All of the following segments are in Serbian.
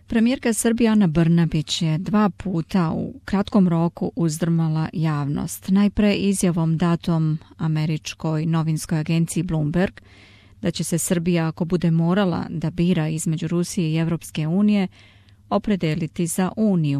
Premijerka Srbije Ana Brnabić je 2 puta u kratkom roku uzdrmala javnost. Najpre izjavom datom američkoj novinskoj agenciji Bloomberg da će se Srbija, ako bude morala da bira između Rusije i Evropske unije, opredeliti za Uniju.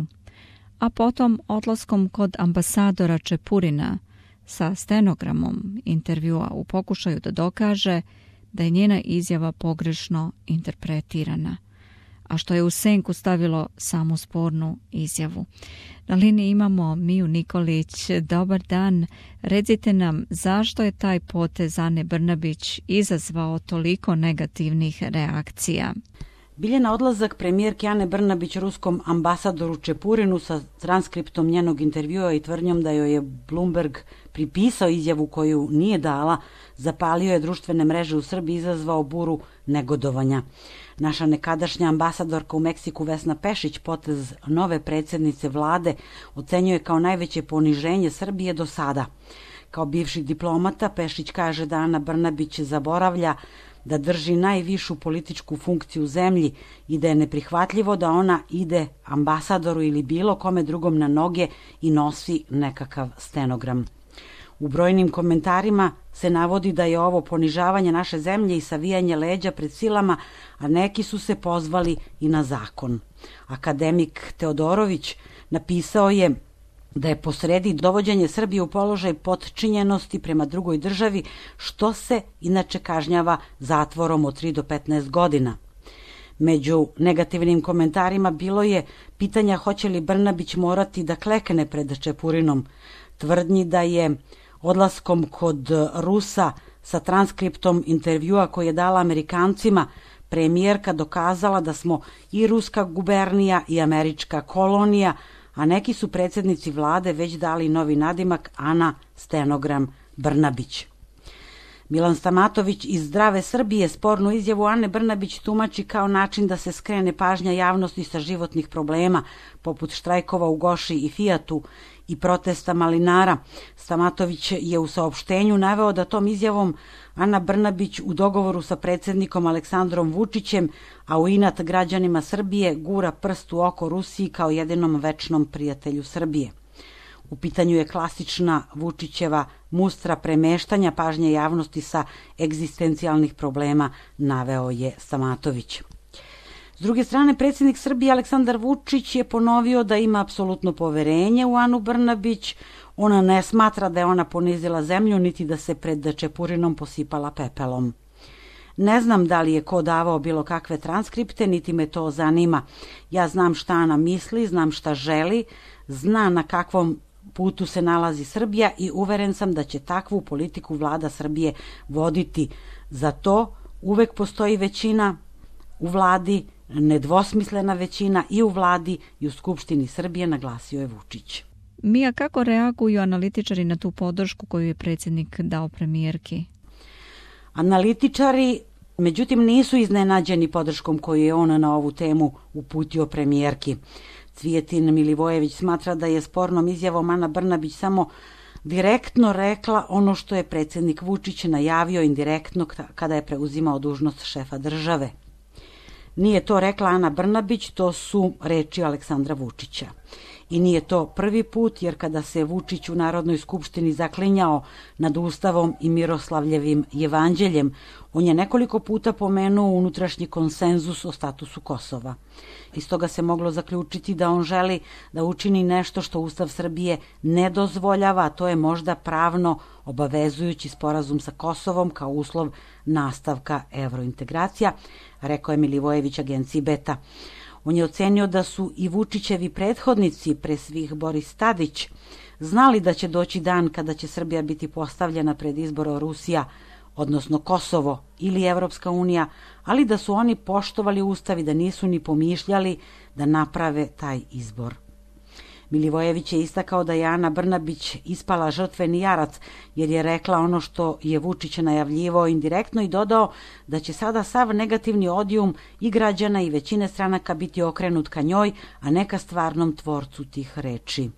A potom odlaskom kod ambasadora Čepurina sa stenogramom intervjua u pokušaju da dokaže da je njena izjava pogrešno interpretirana, a što je u senku stavilo samu spornu izjavu. Na liniji imamo Miju Nikolić. Dobar dan. Recite nam zašto je taj potez Ane Brnabić izazvao toliko negativnih reakcija? Biljana odlazak premijerke Ane Brnabić ruskom ambasadoru Čepurinu sa transkriptom njenog intervjua i tvrdnjom da joj je Bloomberg pripisao izjavu koju nije dala, zapalio je društvene mreže u Srbiji i izazvao buru negodovanja. Naša nekadašnja ambasadorka u Meksiku Vesna Pešić potez nove predsjednice vlade ocenjuje kao najveće poniženje Srbije do sada. Kao bivši diplomata, Pešić kaže da Ana Brnabić zaboravlja da drži najvišu političku funkciju u zemlji i da je neprihvatljivo da ona ide ambasadoru ili bilo kome drugom na noge i nosi nekakav stenogram. U brojnim komentarima se navodi da je ovo ponižavanje naše zemlje i savijanje leđa pred silama, a neki su se pozvali i na zakon. Akademik Teodorović napisao je da je posredi dovođenje Srbije u položaj potčinjenosti prema drugoj državi, što se inače kažnjava zatvorom od 3 do 15 godina. Među negativnim komentarima bilo je pitanja hoće li Brnabić morati da klekne pred Čepurinom, tvrdnji da je odlaskom kod Rusa sa transkriptom intervjua koji je dala Amerikancima premijerka dokazala da smo i ruska gubernija i američka kolonija, a neki su predsjednici vlade već dali novi nadimak Ana stenogram Brnabić. Milan Stamatović iz Zdrave Srbije spornu izjavu Ane Brnabić tumači kao način da se skrene pažnja javnosti sa životnih problema, poput štrajkova u Goši i Fijatu i protesta malinara. Stamatović je u saopštenju naveo da tom izjavom Ana Brnabić u dogovoru sa predsjednikom Aleksandrom Vučićem, a u inat građanima Srbije, gura prst u oko Rusiji kao jedinom večnom prijatelju Srbije. U pitanju je klasična Vučićeva mustra premeštanja pažnje javnosti sa egzistencijalnih problema, naveo je Stamatović. S druge strane, predsjednik Srbije Aleksandar Vučić je ponovio da ima apsolutno poverenje u Anu Brnabić. Ona ne smatra da je ona ponizila zemlju, niti da se pred Čepurinom posipala pepelom. Ne znam da li je ko davao bilo kakve transkripte, niti me to zanima. Ja znam šta Ana misli, znam šta želi, zna na kakvom putu se nalazi Srbija i uveren sam da će takvu politiku vlada Srbije voditi. Za to uvek postoji većina u vladi, nedvosmislena većina i u vladi i u Skupštini Srbije, naglasio je Vučić. Mija, kako reaguju analitičari na tu podršku koju je predsjednik dao premijerki? Analitičari, međutim, nisu iznenađeni podrškom koju je on na ovu temu uputio premijerki. Cvijetin Milivojević smatra da je spornom izjavom Ana Brnabić samo direktno rekla ono što je predsjednik Vučić najavio indirektno kada je preuzimao dužnost šefa države. Nije to rekla Ana Brnabić, to su reči Aleksandra Vučića. I nije to prvi put, jer kada se Vučić u Narodnoj skupštini zaklinjao nad Ustavom i Miroslavljevim jevanđeljem, on je nekoliko puta pomenuo unutrašnji konsenzus o statusu Kosova. Iz toga se moglo zaključiti da on želi da učini nešto što Ustav Srbije ne dozvoljava, a to je možda pravno obavezujući sporazum sa Kosovom kao uslov nastavka evrointegracija, rekao je Milivojević agenciji Beta. On je ocenio da su i Vučićevi prethodnici, pre svih Boris Tadić, znali da će doći dan kada će Srbija biti postavljena pred izbor Rusija, odnosno Kosovo ili Evropska unija, ali da su oni poštovali Ustav i da nisu ni pomišljali da naprave taj izbor. Milivojević je istakao da je Ana Brnabić ispala žrtveni jarac, jer je rekla ono što je Vučić najavljivao indirektno i dodao da će sada sav negativni odijum i građana i većine stranaka biti okrenut ka njoj, a ne ka stvarnom tvorcu tih reči.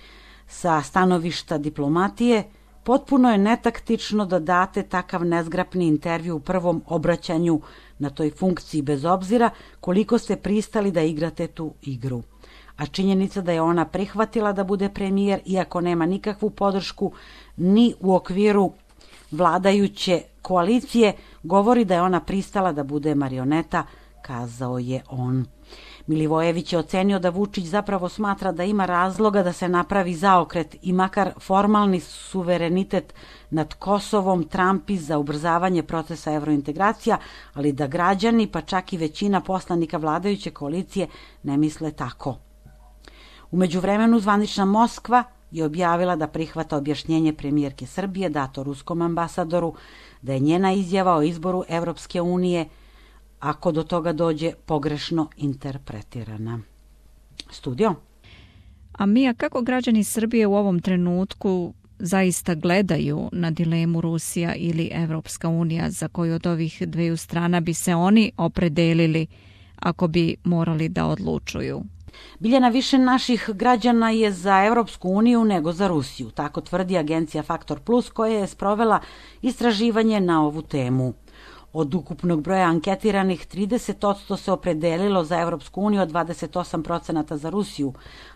Sa stanovišta diplomatije, potpuno je netaktično da date takav nezgrapni intervju u prvom obraćanju na toj funkciji bez obzira koliko ste pristali da igrate tu igru. A činjenica da je ona prihvatila da bude premijer, iako nema nikakvu podršku ni u okviru vladajuće koalicije, govori da je ona pristala da bude marioneta, kazao je on. Milivojević je ocenio da Vučić zapravo smatra da ima razloga da se napravi zaokret i makar formalni suverenitet nad Kosovom trampi za ubrzavanje procesa evrointegracija, ali da građani, pa čak i većina poslanika vladajuće koalicije, ne misle tako. U međuvremenu zvanična Moskva je objavila da prihvata objašnjenje premijerke Srbije dato ruskom ambasadoru, da je njena izjava o izboru Evropske unije, ako do toga dođe, pogrešno interpretirana. Studio? A Mija, kako građani Srbije u ovom trenutku zaista gledaju na dilemu Rusija ili Evropska unija, za koju od ovih dveju strana bi se oni opredelili ako bi morali da odlučuju? Biljana, više naših građana je za Evropsku uniju nego za Rusiju, tako tvrdi agencija Faktor Plus, koja je sprovela istraživanje na ovu temu. Od ukupnog broja anketiranih 30% se opredelilo za Evropsku uniju, a 28% za Rusiju.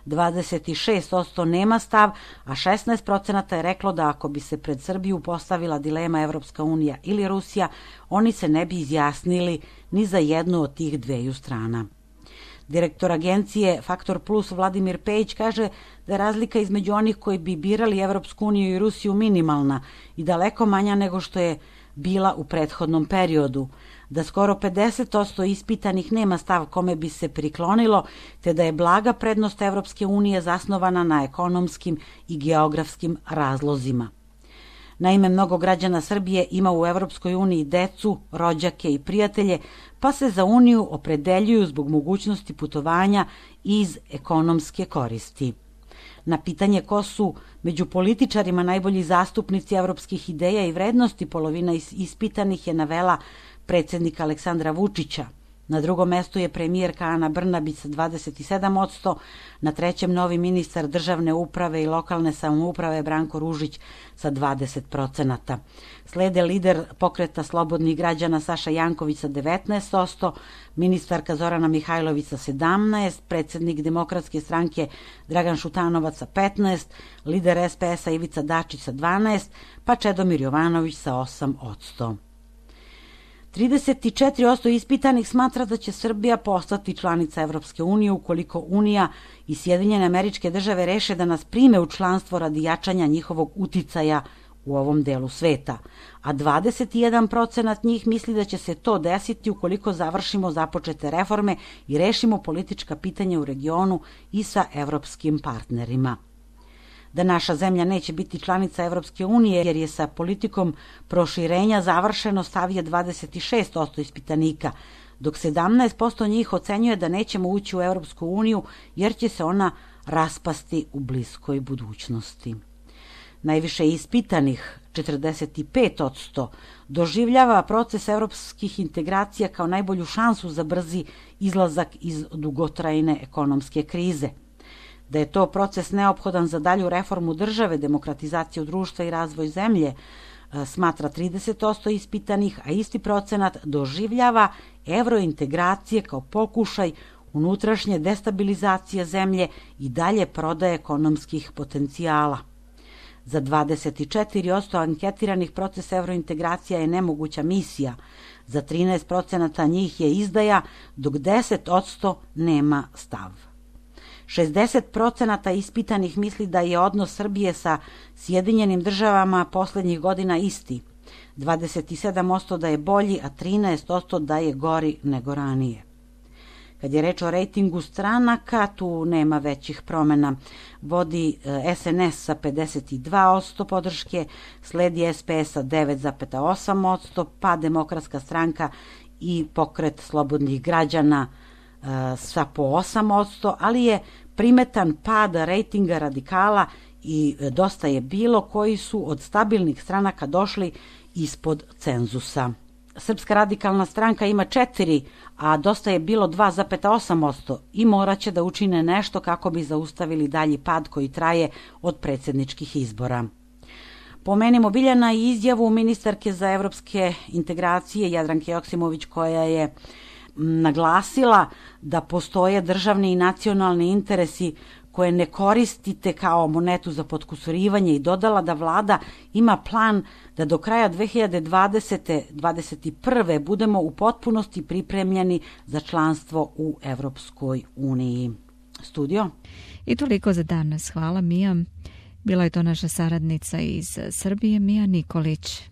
26% nema stav, a 16% je reklo da ako bi se pred Srbiju postavila dilema Evropska unija ili Rusija, oni se ne bi izjasnili ni za jednu od tih dveju strana. Direktor agencije Faktor Plus Vladimir Pejić kaže da je razlika između onih koji bi birali Evropsku uniju i Rusiju minimalna i daleko manja nego što je bila u prethodnom periodu, da skoro 50% ispitanih nema stav kome bi se priklonilo, te da je blaga prednost Evropske unije zasnovana na ekonomskim i geografskim razlozima. Naime, mnogo građana Srbije ima u Evropskoj uniji decu, rođake i prijatelje, pa se za Uniju opredeljuju zbog mogućnosti putovanja iz ekonomske koristi. Na pitanje ko su među političarima najbolji zastupnici evropskih ideja i vrednosti, polovina ispitanih je navela predsjednika Aleksandra Vučića. Na drugom mestu je premijerka Ana Brnabić sa 27%, na trećem novi ministar državne uprave i lokalne samouprave Branko Ružić sa 20%. Slede lider pokreta slobodnih građana Saša Janković sa 19%, ministarka Zorana Mihajlović sa 17%, predsjednik Demokratske stranke Dragan Šutanovac sa 15%, lider SPS-a Ivica Dačić sa 12%, pa Čedomir Jovanović sa 8%. 34% ispitanih smatra da će Srbija postati članica Evropske unije ukoliko Unija i Sjedinjene Američke Države reše da nas prime u članstvo radi jačanja njihovog uticaja u ovom delu sveta, a 21% njih misli da će se to desiti ukoliko završimo započete reforme i rešimo politička pitanja u regionu i sa evropskim partnerima. Da naša zemlja neće biti članica Evropske unije jer je sa politikom proširenja završeno, stav je 26% ispitanika, dok 17% njih ocenjuje da nećemo ući u Evropsku uniju jer će se ona raspasti u bliskoj budućnosti. Najviše ispitanih, 45%, doživljava proces evropskih integracija kao najbolju šansu za brzi izlazak iz dugotrajne ekonomske krize. Da je to proces neophodan za dalju reformu države, demokratizaciju društva i razvoj zemlje, smatra 30% ispitanih, a isti procenat doživljava evrointegracije kao pokušaj unutrašnje destabilizacije zemlje i dalje prodaje ekonomskih potencijala. Za 24% anketiranih proces evrointegracija je nemoguća misija, za 13% njih je izdaja, dok 10% nema stav. 60% ispitanih misli da je odnos Srbije sa Sjedinjenim državama poslednjih godina isti, 27% da je bolji, a 13% da je gori nego ranije. Kad je reč o rejtingu stranaka, tu nema većih promena. Vodi SNS sa 52% podrške, sledi SPS sa 9,8%, pa Demokratska stranka i pokret slobodnih građana sa po 8%, ali je primetan pad rejtinga radikala i Dosta je bilo koji su od stabilnih stranaka došli ispod cenzusa. Srpska radikalna stranka ima 4, a Dosta je bilo 2,8% i moraće da učine nešto kako bi zaustavili dalji pad koji traje od predsjedničkih izbora. Pomenimo Biljana i izjavu ministarke za evropske integracije Jadranke Joksimović koja je naglasila da postoje državni i nacionalni interesi koje ne koristite kao monetu za potkusurivanje i dodala da vlada ima plan da do kraja 2020-2021. budemo u potpunosti pripremljeni za članstvo u Evropskoj uniji. Studio? I toliko za danas. Hvala, Mija. Bila je to naša saradnica iz Srbije, Mija Nikolić.